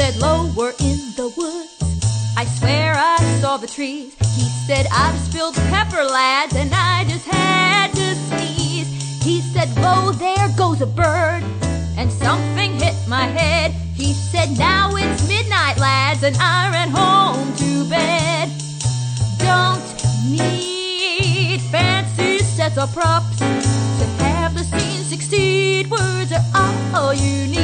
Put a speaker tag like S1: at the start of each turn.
S1: said, lower in the woods, I swear I saw the trees. He said, I've spilled pepper, lads, and I just had to sneeze. He said, whoa, there goes a bird, and something hit my head. He said, now it's midnight, lads, and I ran home to bed. Don't need fancy sets or props to have the scene succeed. Words are all you need.